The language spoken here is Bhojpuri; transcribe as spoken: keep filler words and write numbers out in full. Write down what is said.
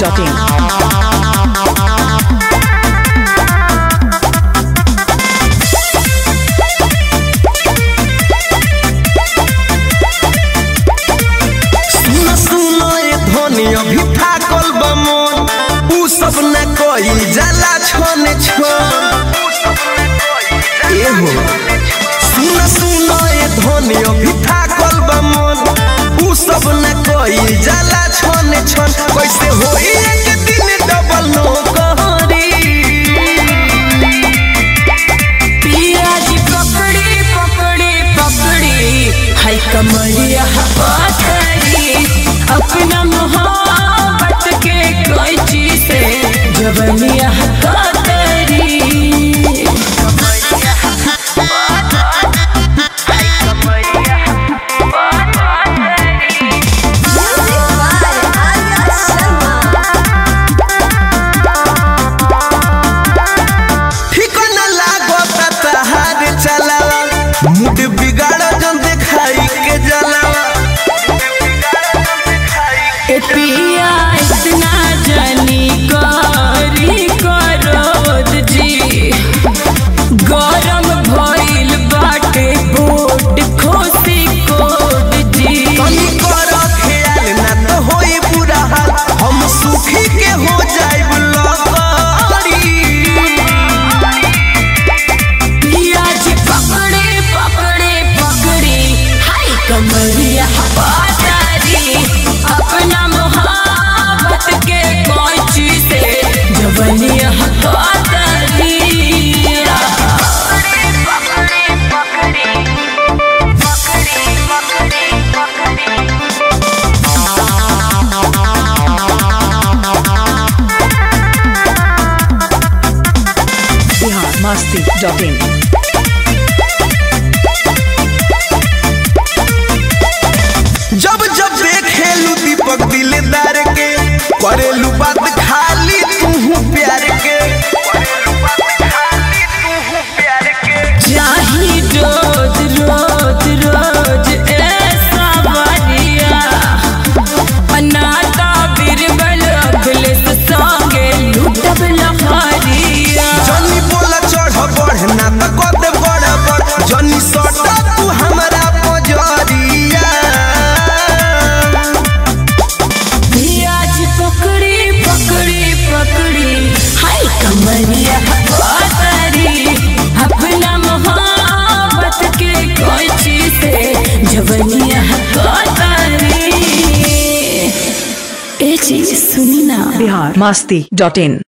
Dot in. अभी थाकल बा मन उ सब न कोई जला छोने छोन ए हो सुन सुन ए धोनी अभी थाकल बा मन उ सब न कोई जला छोने छोन कैसे होई एक दिन डबल नो कहरी पिया जी पकड़ी पकड़ी पकड़ी हाय कमरिया पकड़ी अपना मोहब्बत के कोई चीज से जवनिया कतरी ठिकाना लागो तहार चलावा मुड बिगाड़ जन दिखाई के जलावा पिया इतना जानी करी करोद जी गरम भइल बाटे बोट खोसी कोड जी तनी कर ख्याल ना तो होई बुरा हाल हम सुखी के हो जाइब लकड़ी पिया जी पकड़े पकड़े पकड़ी हाय कमरिया पकड़ी अपना मोहब्बत के कोई चीज से जवनिया कतरी बिहार मस्ती डॉट इन। जब जब देखेलू दीपक दिलदार के करेलू बात खाली तू प्यार के चाही रोज रोज रोज ऐसा बढ़िया अनाता बिरबल अगले संगे लुटब लहरिया जनी बोला चढ़ बढ़ ना तो कद बड़ बड़ जनी सटा तू हमरा पजरिया पकड़ी पकड़ी पकड़ी हाय कमरिया पकड़ी अपना मोहब्बत के कोई चीज से जवनिया पकड़ी ए चीज सुनी ना बिहार मस्ती डॉट इन।